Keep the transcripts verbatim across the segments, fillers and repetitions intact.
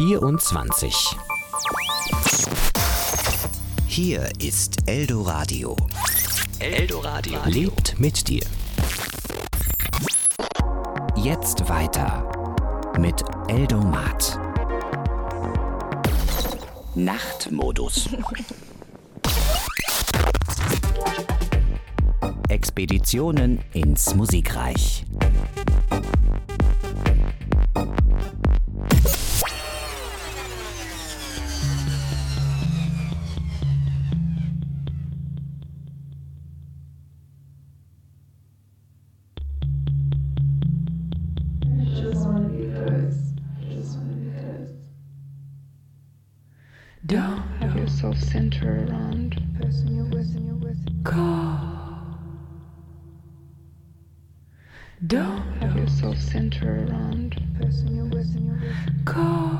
vierundzwanzig. Hier ist Eldoradio. Eldoradio lebt mit dir. Jetzt weiter mit Eldomat. Nachtmodus. Expeditionen ins Musikreich. Don't have yourself center around the person you're with and you're with. Go. Don't have yourself center around the person you're with and you're with. Go.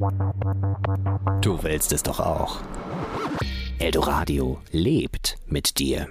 Du willst es doch auch. Eldoradio lebt mit dir.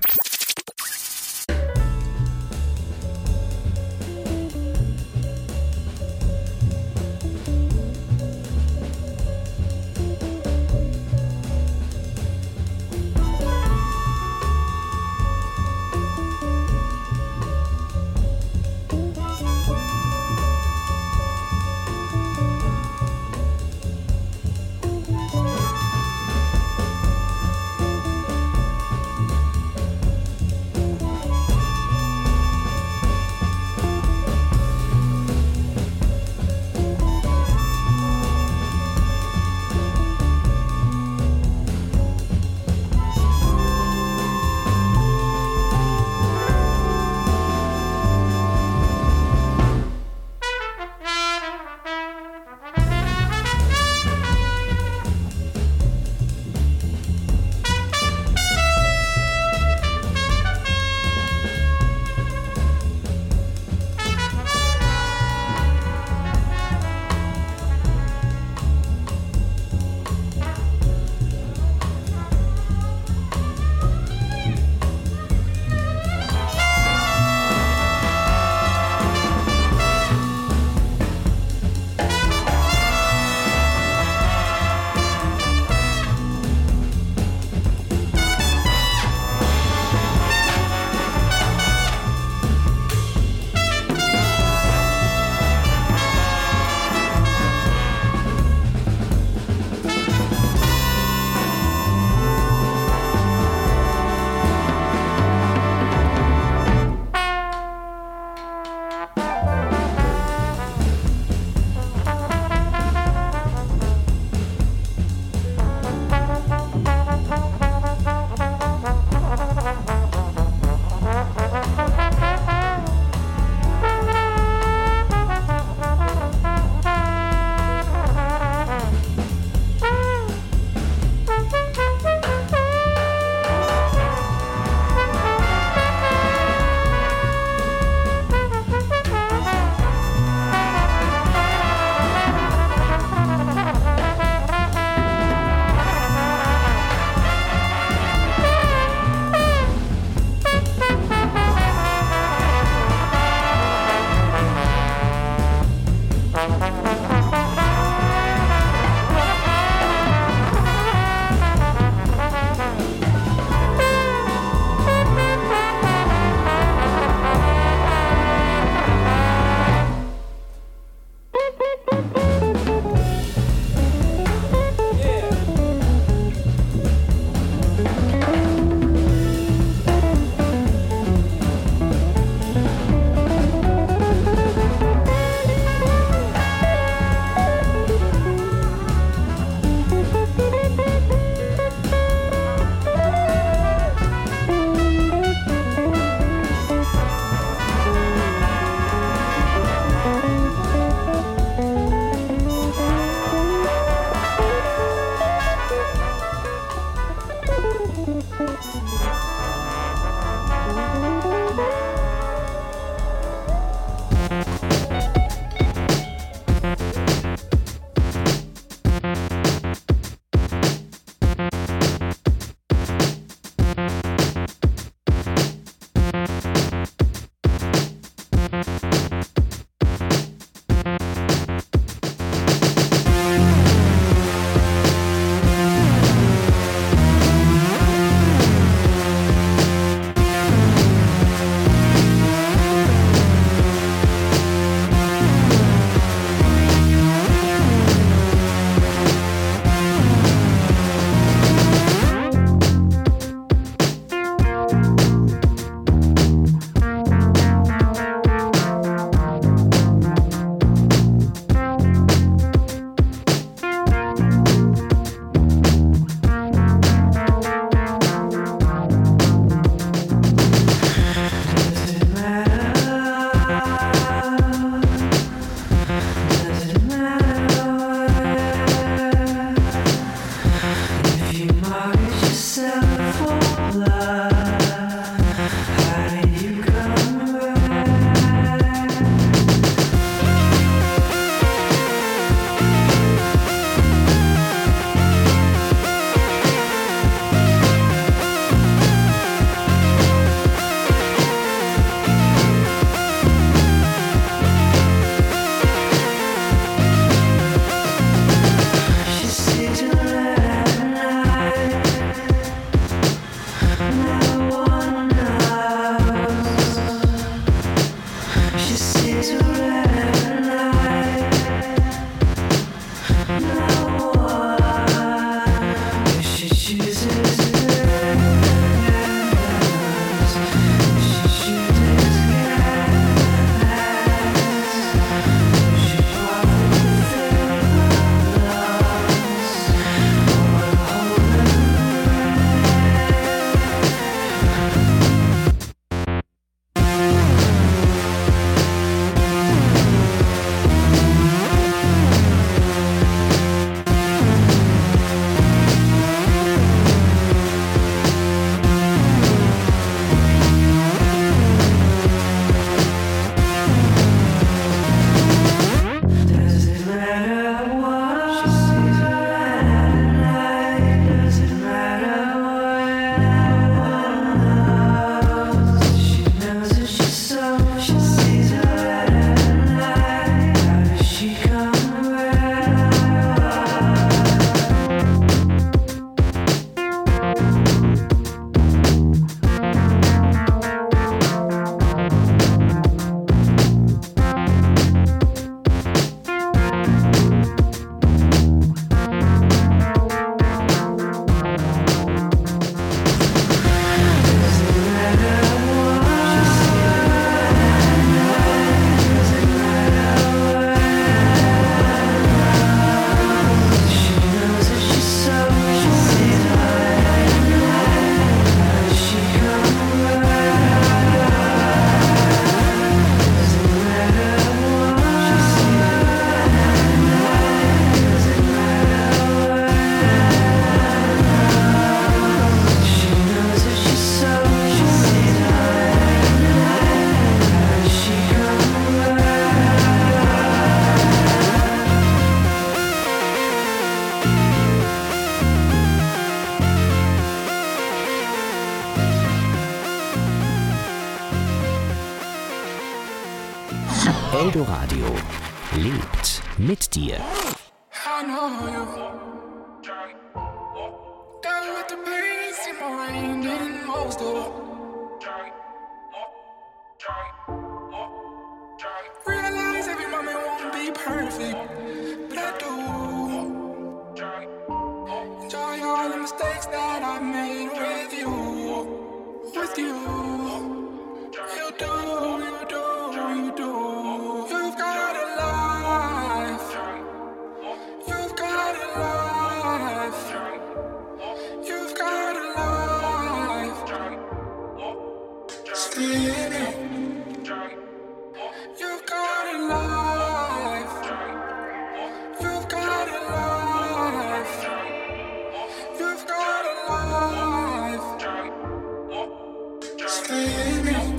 Eldoradio lebt mit dir. I know you. Down with the pace in my rain in most of. Realize every moment won't be perfect, but I do. Enjoy all the mistakes that I made with you, with you. You do, you do, you do. You've got a life. You've got a life. You've got a life. Stay in it. You've got a life. You've got a life. You've got a life. Stay in it.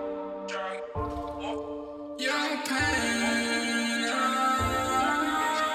Your pain,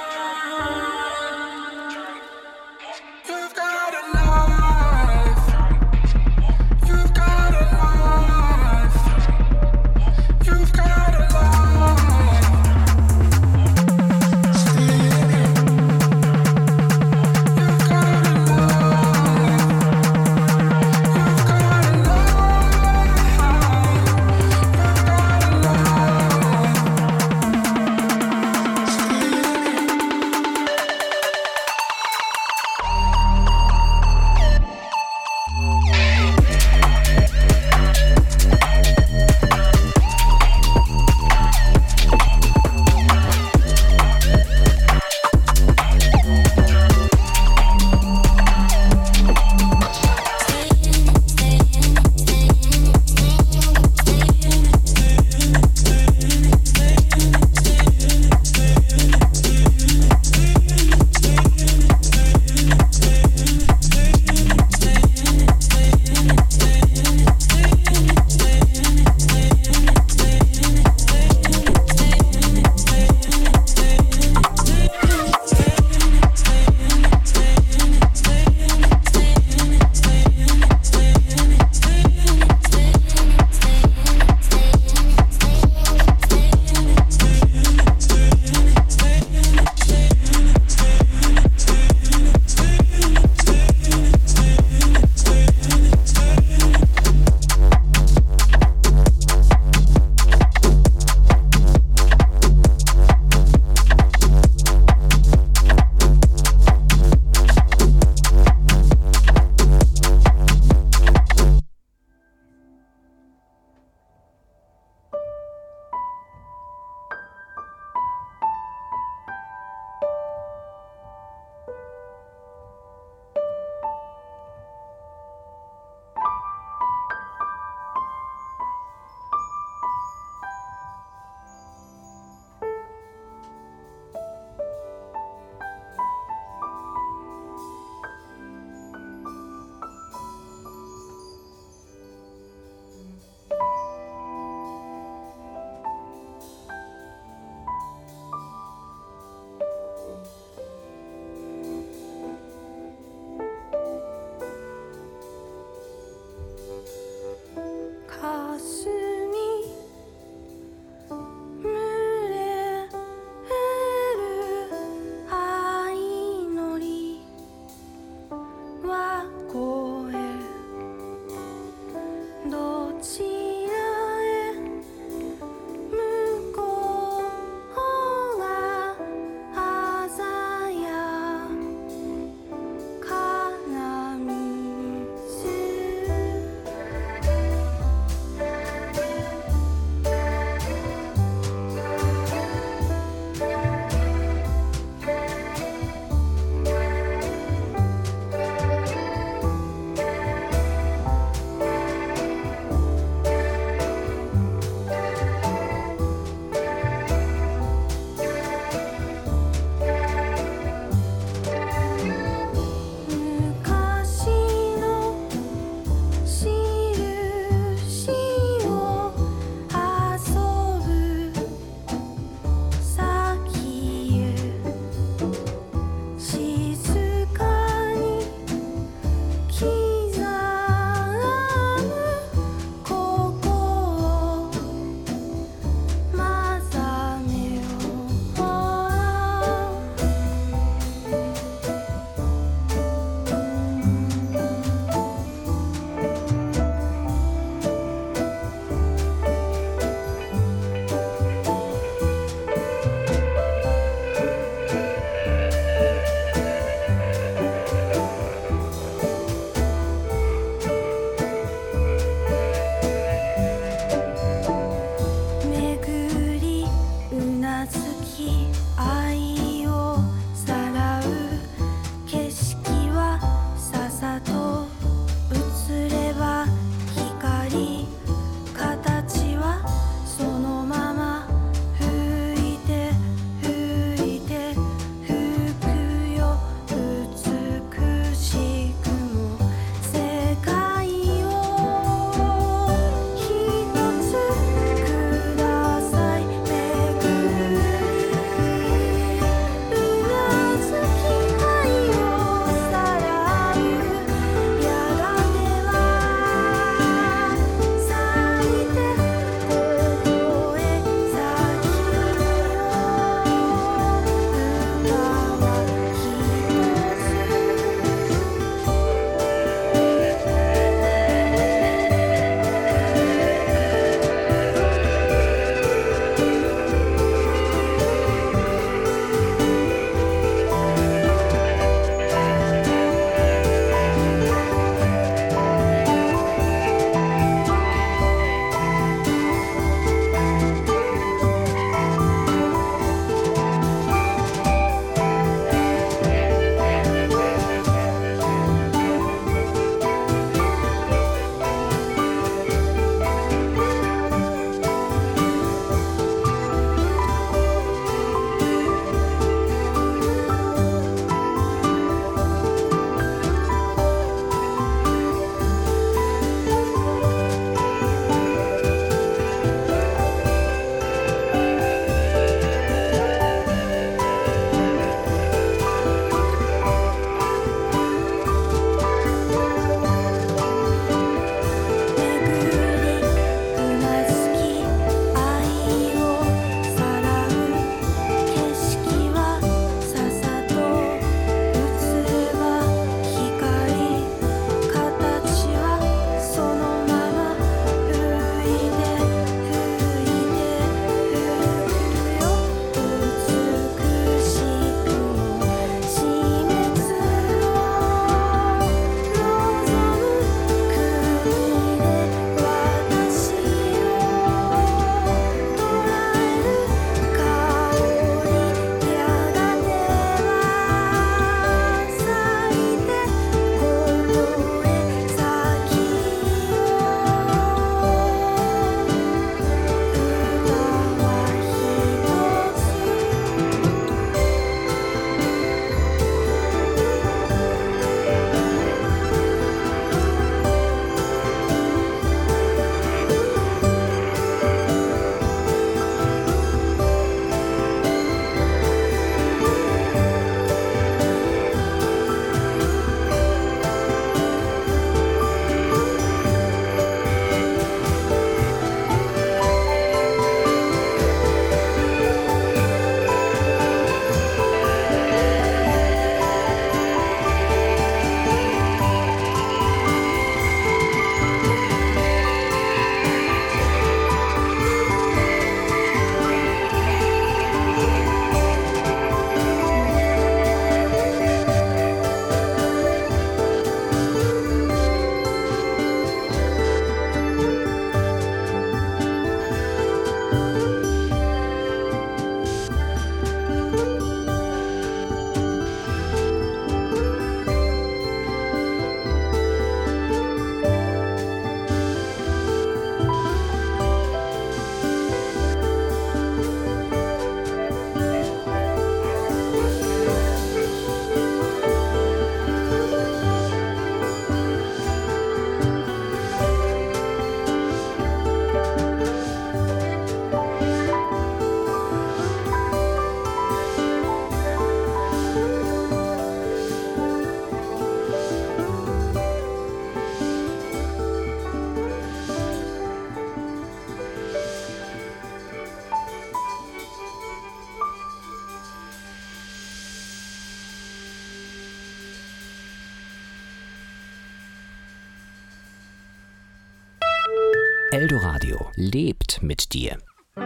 Eldoradio lebt mit dir.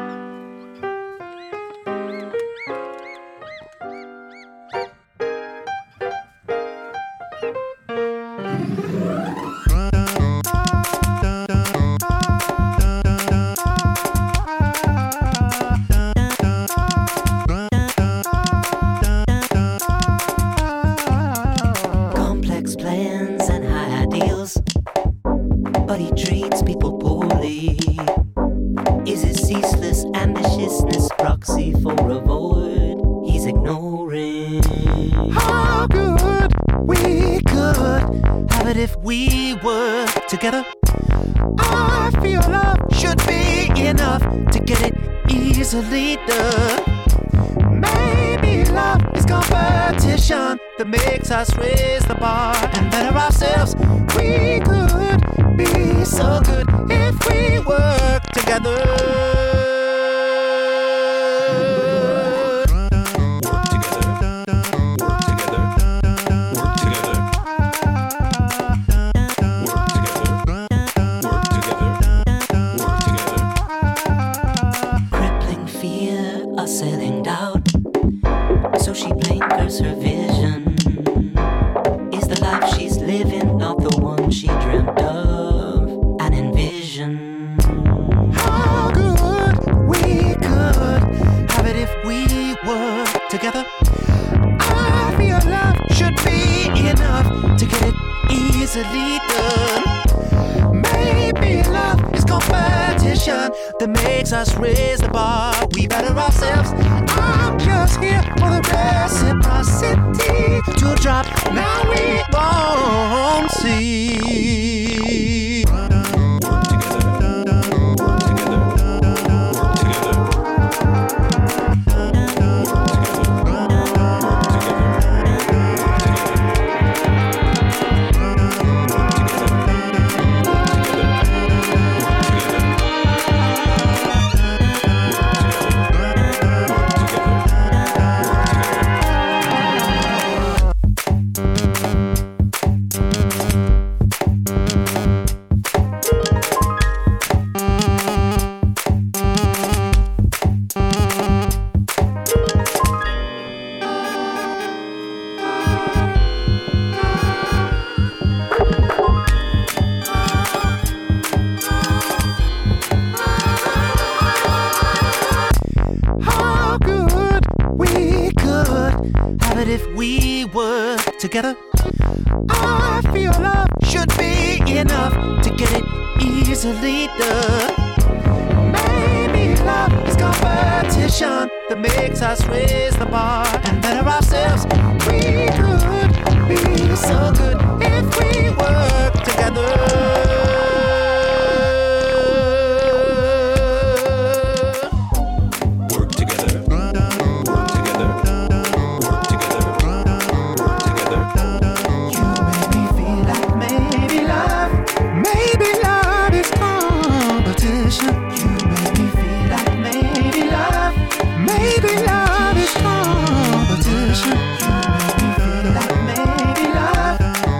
Complex plans and high ideals, but he treats people poorly. Is his ceaseless ambitiousness proxy for a void he's ignoring? How good we could have it if we were together. I feel love should be enough to get it easily done. Maybe love is competition that makes us raise the bar and better ourselves. We could be so good if we work together. Selling doubt, so she blinkers her vision. Is the life she's living not the one she dreamt of and envisioned? How good we could have it if we were together. I feel love should be enough to get it easily done. Maybe love is competition that makes us raise the bar. We better ourselves. I'm just here for the reciprocity to drop. Now we won't see. Work together. Work together. Work together. If we were together, I feel love should be enough to get it easily done. Maybe love is competition that makes us raise the bar and better ourselves. We could be so good if we work together. Maybe love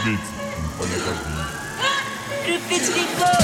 Triplex. Triplex Rico.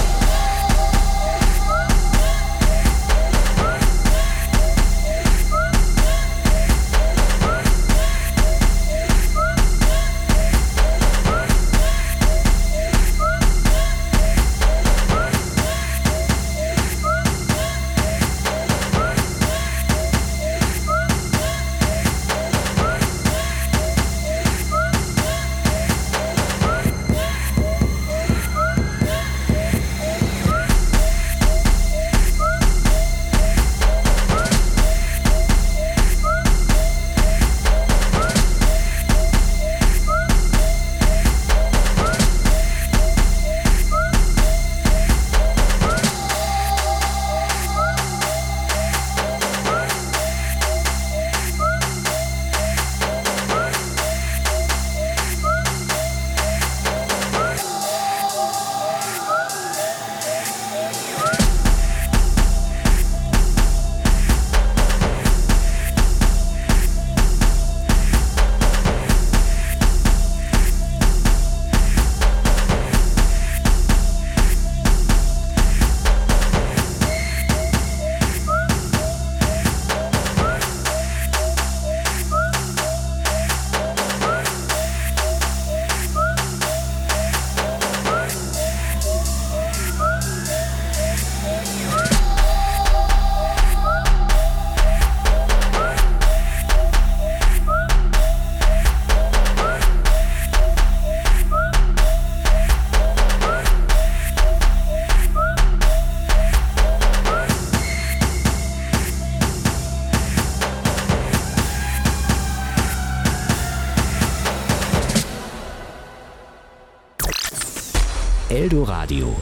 Eldoradio.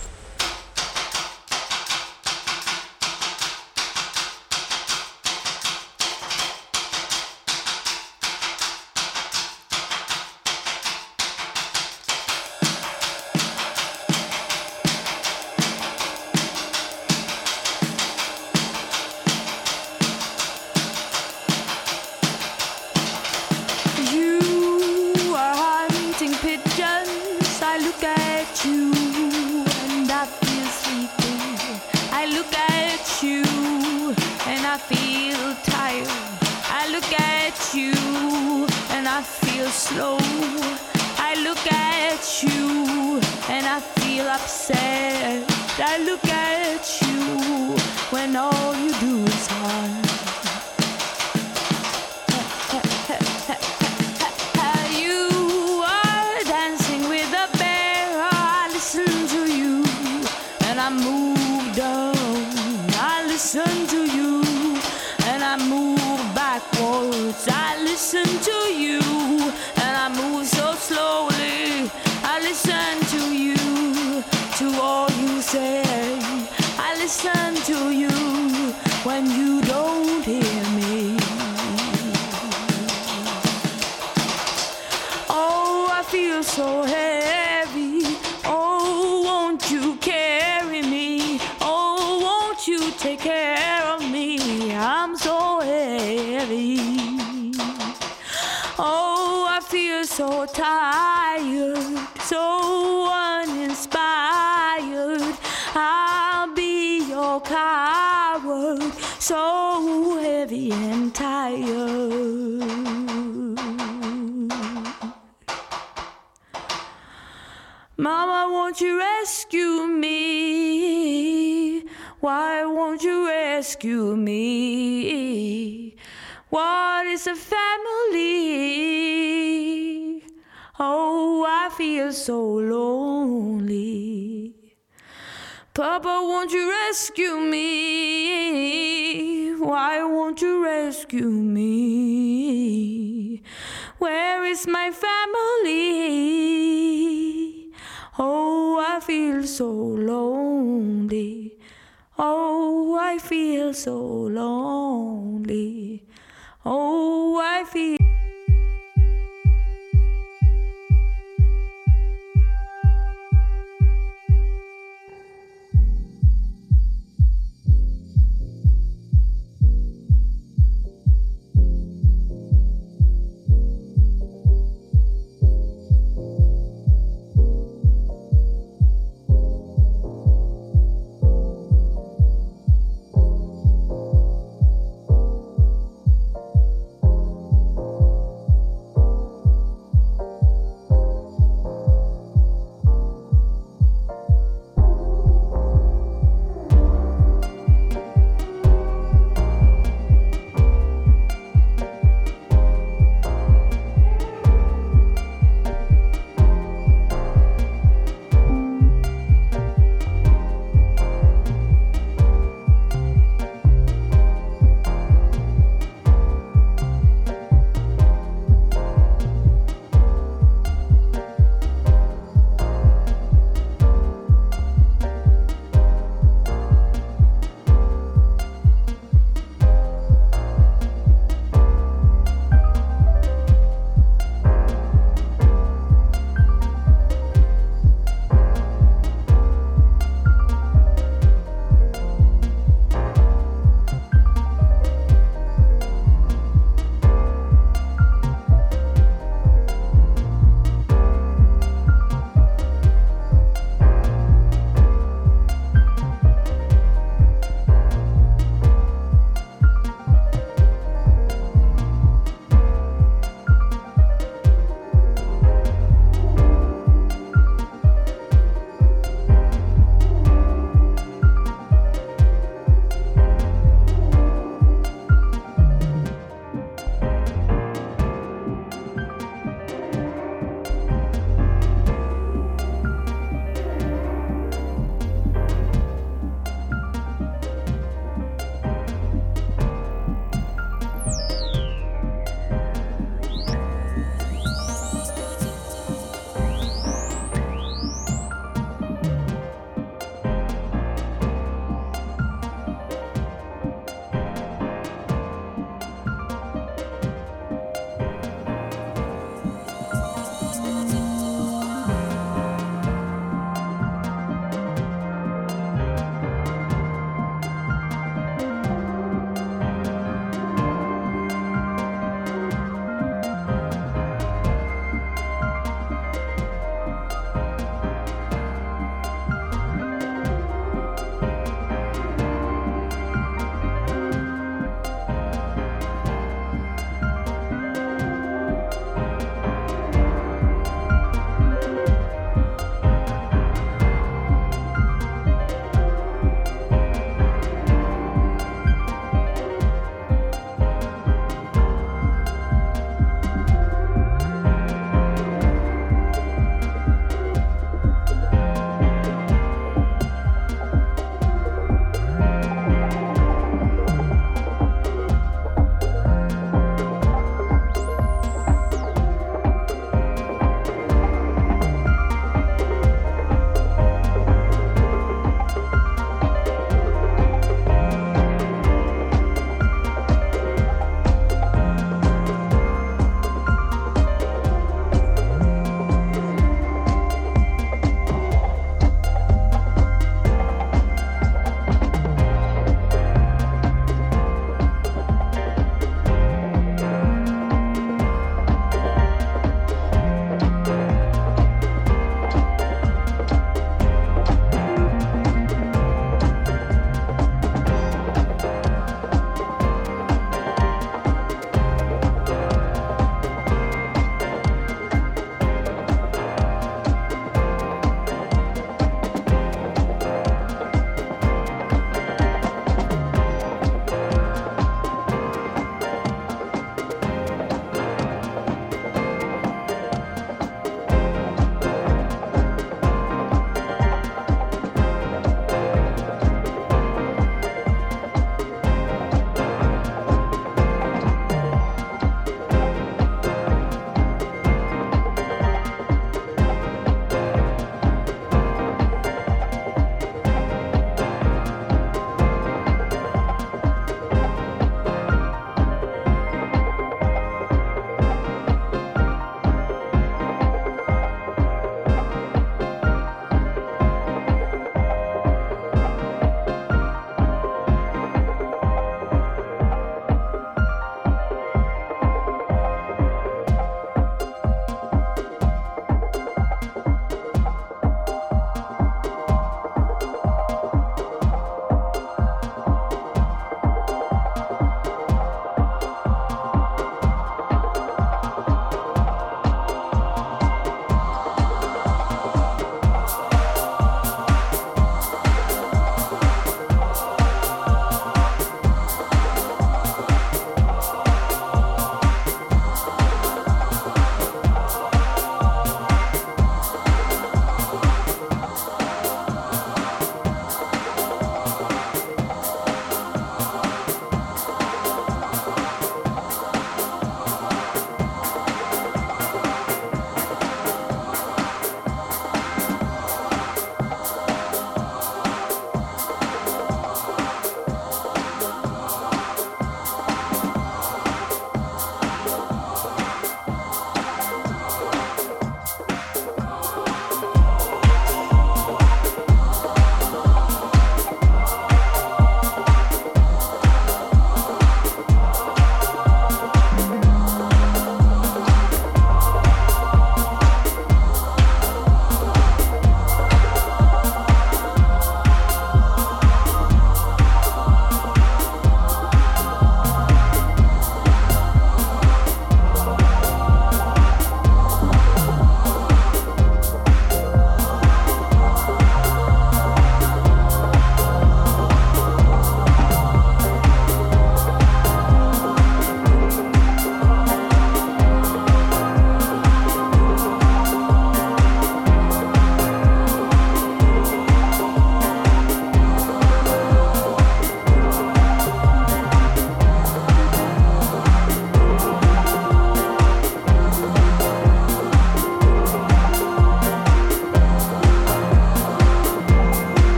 Slow. I look at you and I feel upset. I look at you when all you do is harm. You are dancing with a bear. I listen to you and I move down. I listen to you and I move backwards. I listen to you. I move so slowly. I listen to you, to all you say. I listen to you when you don't hear me. Oh, I feel so heavy. Oh, won't you carry me? Oh, won't you take care of me? I'm so heavy. Oh, I feel so tired, so uninspired. I'll be your coward, so heavy and tired. Mama, won't you rescue me? Why won't you rescue me? What is a family? Oh, I feel so lonely. Papa, won't you rescue me? Why won't you rescue me? Where is my family? Oh, I feel so lonely. Oh, I feel so lonely. Oh, I feel.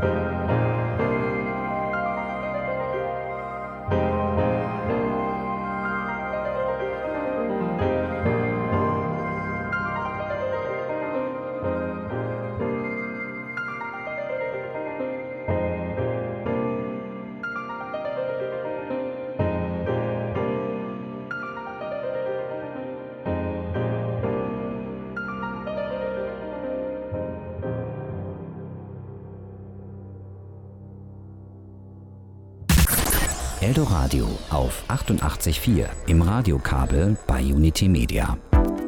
Eldoradio auf achtundachtzig Komma vier im Radiokabel bei Unity Media.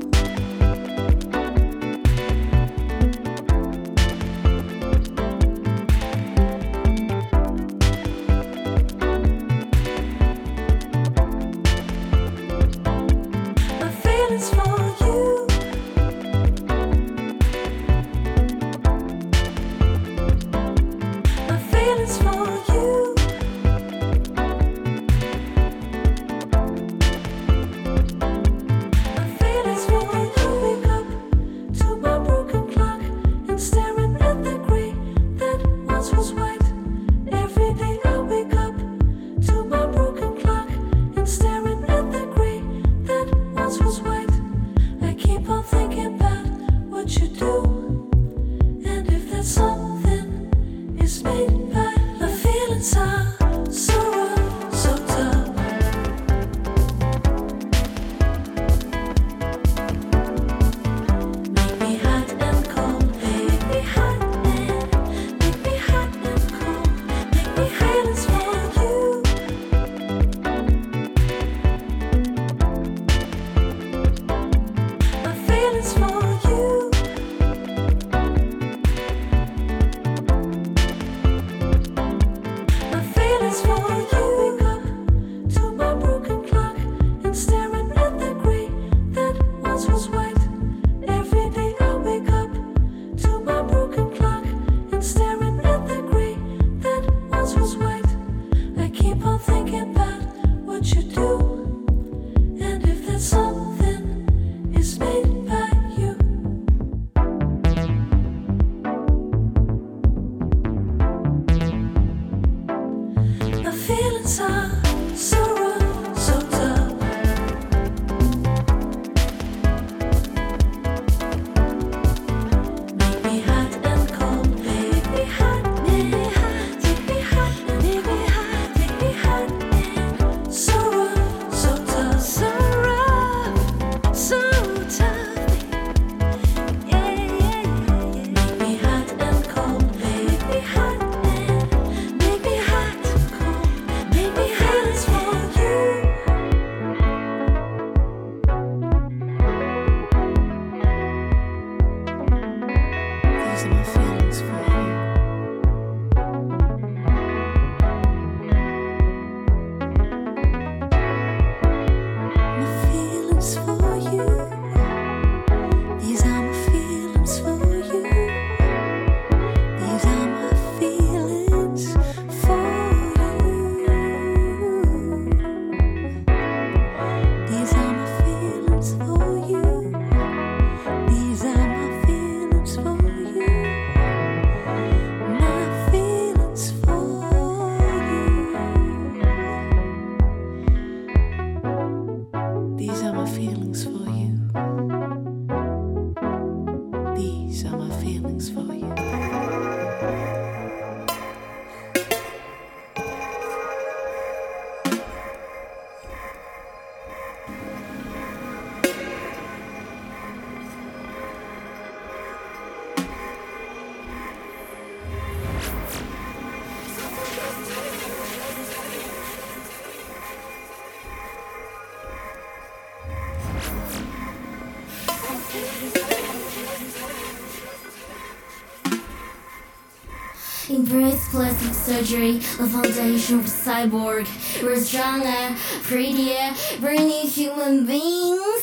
Embrace plastic surgery, the foundation for cyborg. We're stronger, prettier, brand new human beings.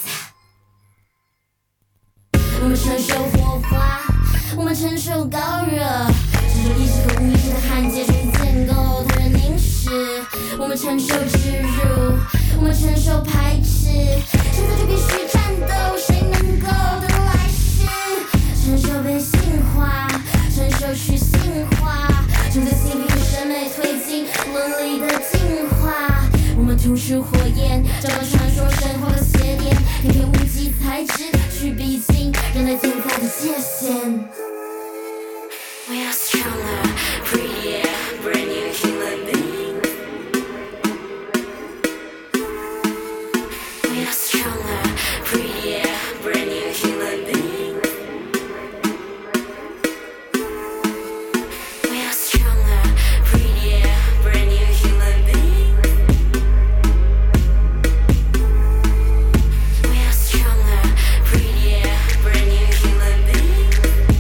我们承受火花，我们承受高热，承受意识和无意识的焊接，重新建构他人凝视。我们承受植入，我们承受排斥，现在就必须战斗，谁能够得来世？承受被性化，承受去性化， 正在性癖与审美推进伦理的进化。我们吐出火焰，找到传说神话的邪典，偏偏无机材质去逼近人类存在的界限。We are stronger, prettier, brand new human beings. We are stronger, prettier, brand new human beings. We are stronger, prettier, brand new human beings. We are stronger, prettier, brand new human beings.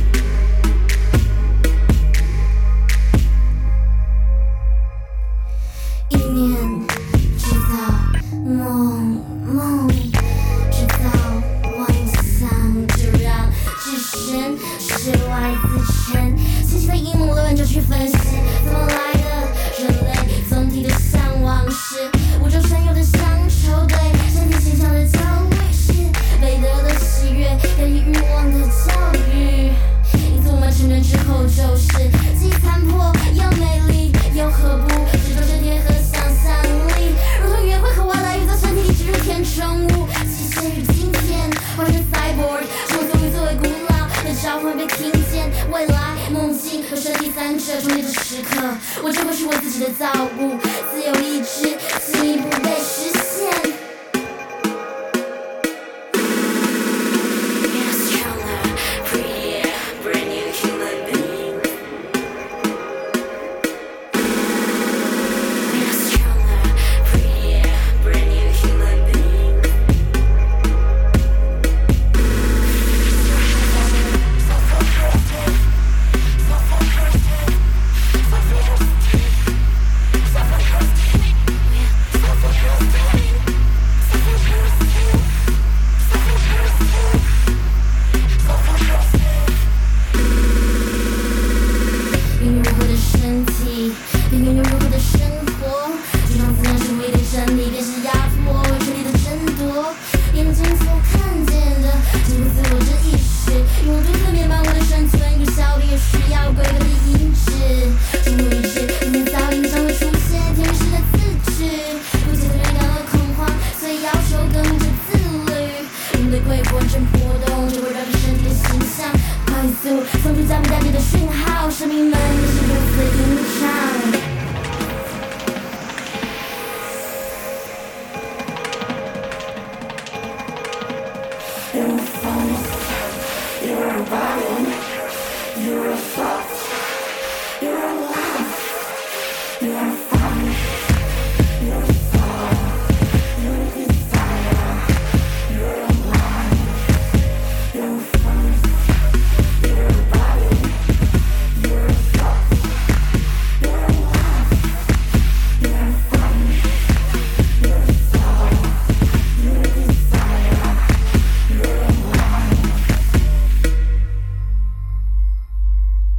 一念制造梦，梦制造妄想，就让置身事外自沉。细细的阴谋论就去分析，怎么来的？人类总体的向往是宇宙深有的乡愁，对身体形象的焦虑是美德的喜悦，压抑欲望的教育。因此我们成人之后就是既残破又美丽，又何不制造这贴合想象力？如同约会和外来宇宙身体里植入填充物，机械与今天化身 cyborg， 生活作为作为古老的召唤被听见，未来梦境和身体三者重叠的时刻，我就会是我自己的造物，自由意志进一步被实现。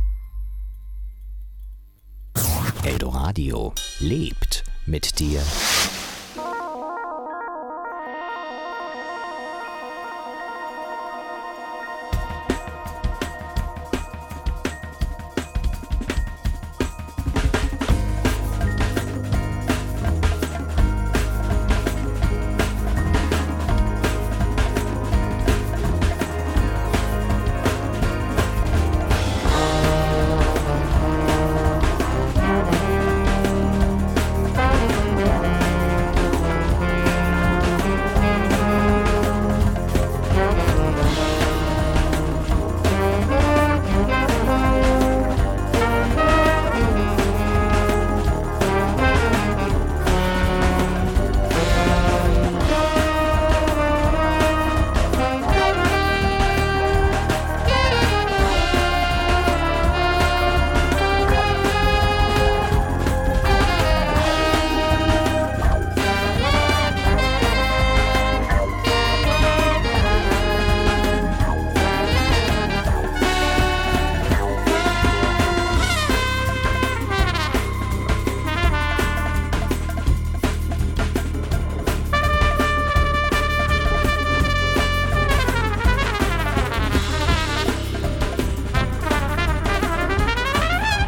Eldoradio lebt mit dir.